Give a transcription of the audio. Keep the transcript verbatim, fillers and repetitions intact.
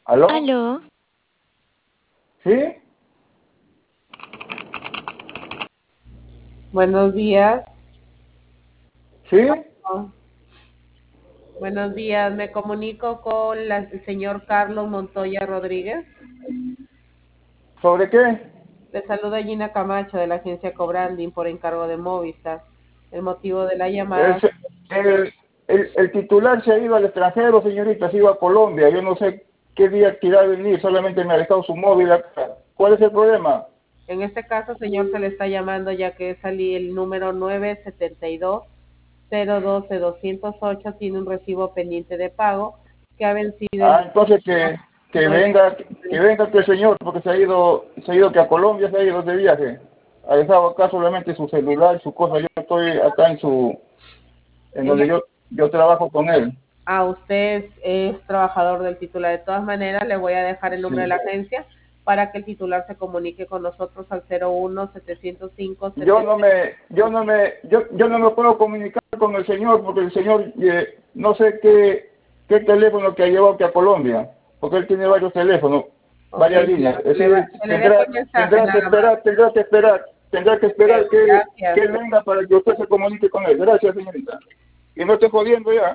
¿Aló? Aló, ¿Sí? Buenos días. ¿Sí? Oh, buenos días. Me comunico con la- el señor Carlos Montoya Rodríguez. ¿Sobre qué? Le saluda Gina Camacho de la agencia Cobranding por encargo de Movistar. El motivo de la llamada. El, se- el, el, el titular se ha ido al extranjero, señorita, se ha ido a Colombia. Yo no sé qué día quiera venir, solamente me ha dejado su móvil acá. ¿Cuál es el problema? En este caso, señor, se le está llamando ya que salí el número nueve siete dos cero uno dos dos cero ocho tiene un recibo pendiente de pago que ha vencido Ah, el entonces que, que nueve. venga, que venga que el señor, porque se ha ido, se ha ido que a Colombia, se ha ido de viaje. Ha dejado acá solamente su celular, su cosa. Yo estoy acá en su, en En donde yo, yo trabajo con él. a usted es, es trabajador del titular. De todas maneras, le voy a dejar el número de Sí. la agencia para que el titular se comunique con nosotros al cero uno setecientos cinco Yo no setecientos. me, yo no me, yo, yo no me puedo comunicar con el señor porque el señor eh, no sé qué, qué teléfono que ha llevado aquí a Colombia, porque él tiene varios teléfonos, Ok, varias líneas. Es se le, va, decir, se le dejo tendrá, el mensaje tendrá que nada más. esperar, tendrá que esperar, tendrá que esperar Ok, que, que gracias. él venga para que usted se comunique con él. Gracias, señorita. Y no estoy jodiendo ya.